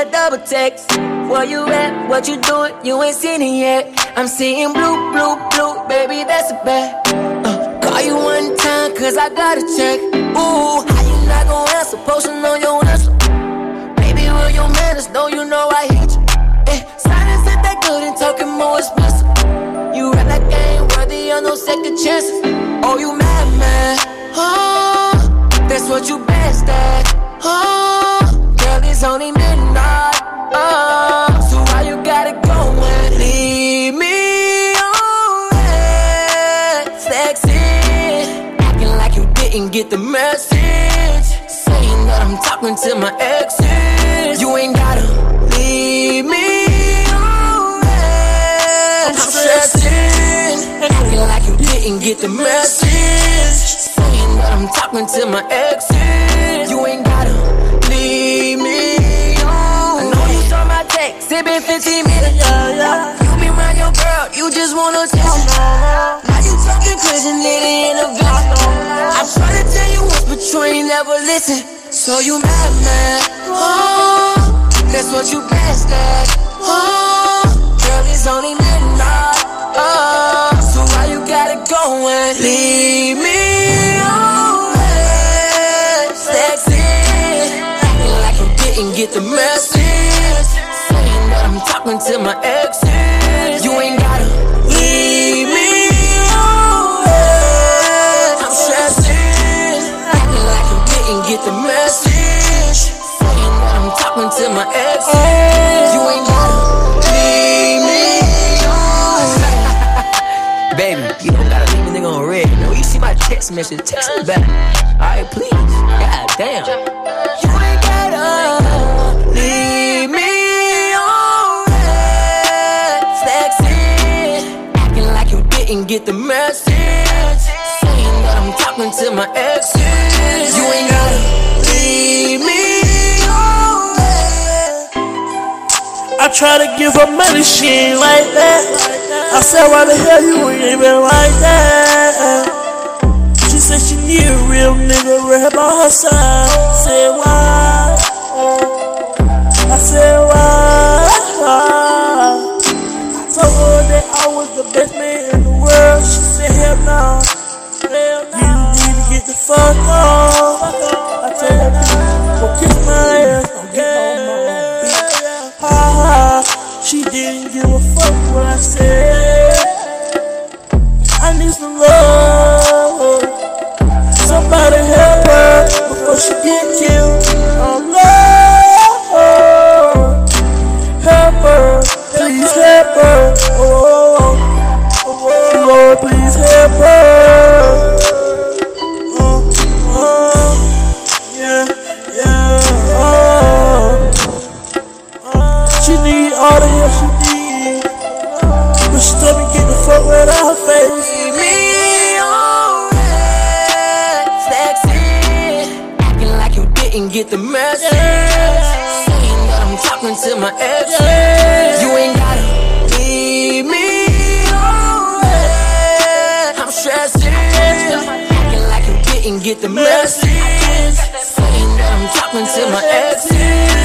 a double text. Where you at? What you doing? You ain't seen it yet. I'm seeing blue, blue, blue, baby, that's a bet. Call you one time, cause I gotta check. Ooh, how you not gon' answer? Posting on your answer. Baby, will your manners know you know I hate you? Silence ain't that good and talking more expensive. You rap like I ain't worthy of no second chances. Oh, you mad, man? Oh, that's what you best at. Oh, girl, it's only midnight. Oh, so why you gotta go and leave me on red? Sexy, acting like you didn't get the message. Saying that I'm talking to my exes. You ain't gotta leave me on red. I'm stressing, acting like you didn't get the message. Saying that I'm talking to my exes. You ain't gotta leave me on. I know you saw my text, it been 15 minutes. You been around your girl, you just wanna test. Now you talking crazy, nigga in a video. I'm trying to tell you once, but you ain't never listen. So you mad, man? Oh, that's what you best at. Oh, girl, it's only midnight. Oh, so why you gotta go and leave me on red? Sexy, acting like you didn't get the message. Saying that I'm talking to my exes. You ain't gotta leave me on red. I'm stressing, acting like you didn't get the message. Saying that I'm talking to my exes. You ain't gotta leave me on. Baby, you don't gotta leave me nigga on red. No, you see my text message, text me back. Alright, please. God damn. You ain't gotta leave me on red. Sexy, acting like you didn't get the message. Saying that I'm talking to my exes. You ain't gotta leave me on red. I try to give her money, she ain't like that. I said, why the hell you ain't even like that? She said she need a real nigga right by her side. I said, why? I said, why? I told her that I was the best man in the world. She said, hell no. You need to get the fuck off. I told her, go kiss my ass. Don't get no more, bitch. Ha ha. She didn't give a fuck what I said. I need some love. Somebody help her before she get killed. Oh Lord, help her, please help her. Oh Lord, please help her. Yeah, yeah. She need all the help she need, but she told me get the fuck right out her face. Leave me on red. Sexy, acting like you didn't get the message. Saying that I'm talking to my exes. You ain't gotta leave me on red. I'm stressing, acting like you didn't get the message. Saying that I'm talking to my exes.